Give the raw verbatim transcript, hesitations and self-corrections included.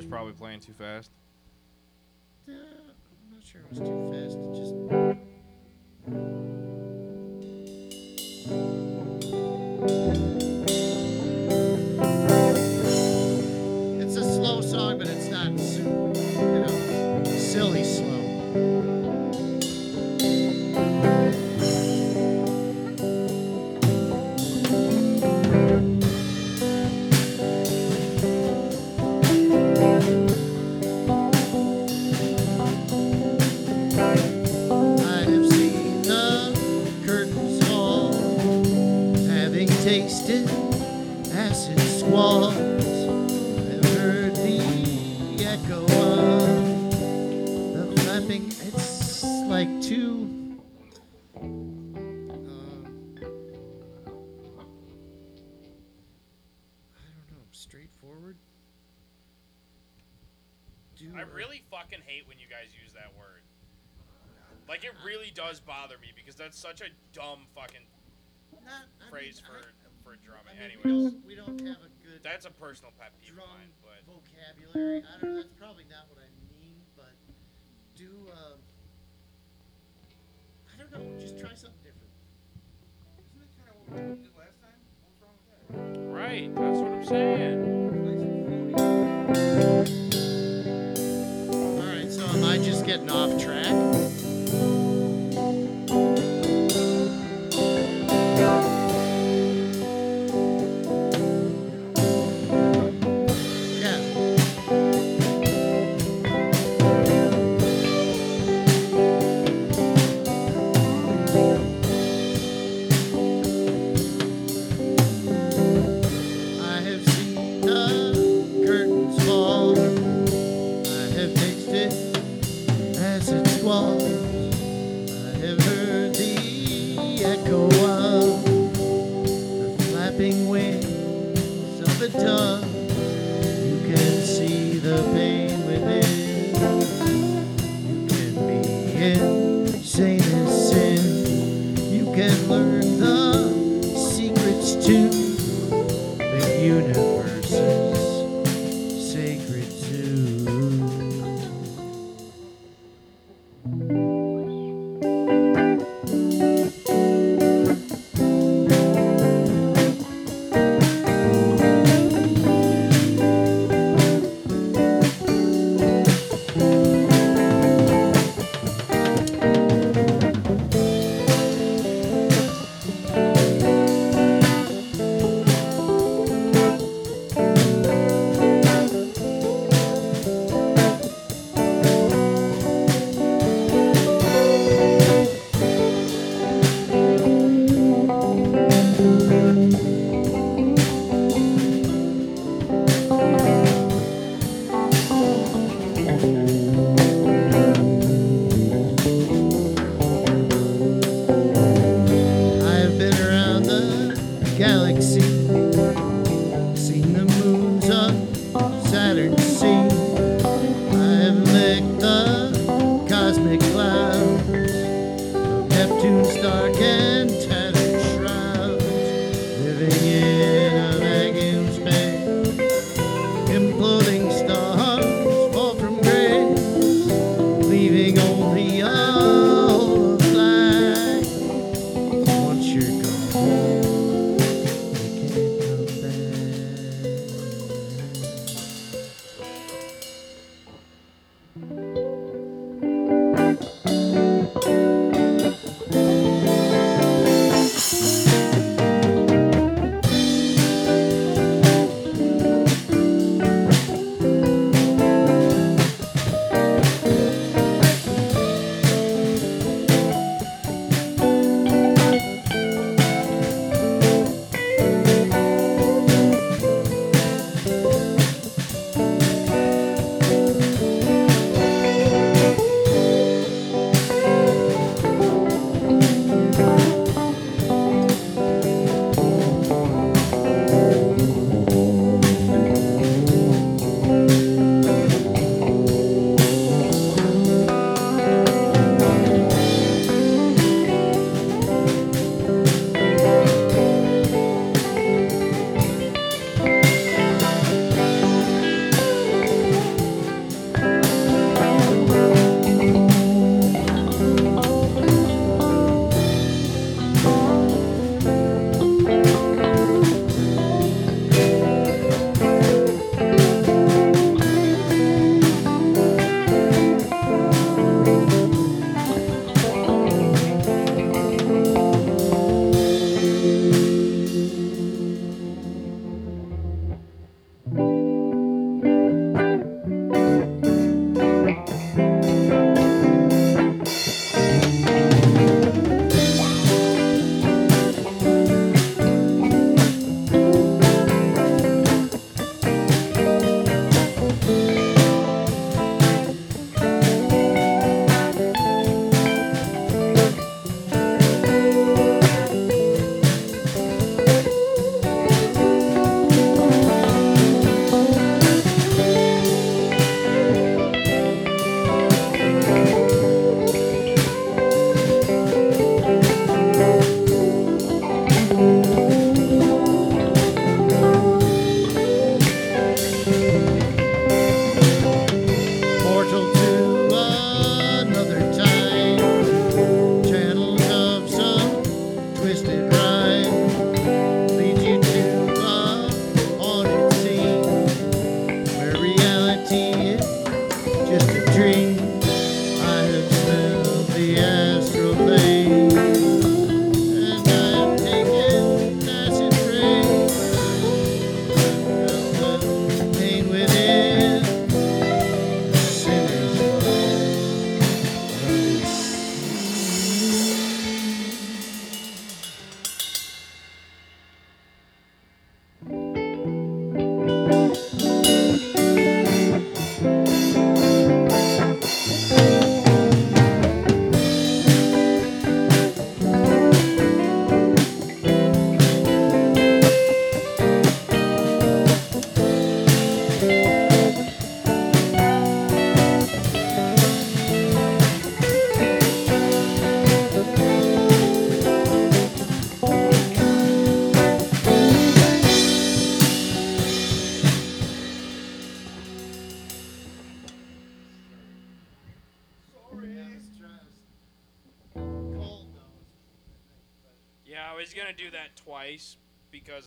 probably playing too fast. Uh, I'm not sure it was too fast. It just. It's a slow song, but it's not, you know, silly slow. Tasted acid squalls. I've heard the echo of the flapping. It's like too. Um, I don't know. Straightforward. Do I really fucking hate when you guys use that word. Like, it really does bother me because that's such a dumb fucking Not, phrase mean, for I, for drumming. I mean, Anyways, we don't, we don't have a good. That's a personal pet peeve of drum mine. But vocabulary. I don't know. That's probably not what I mean, but do. Um, I don't know. Just try something different. Isn't that kind of what we did last time? What's wrong with that? Right, that's what I'm saying. All right. So am I just getting off track? Yeah, I was gonna do that twice because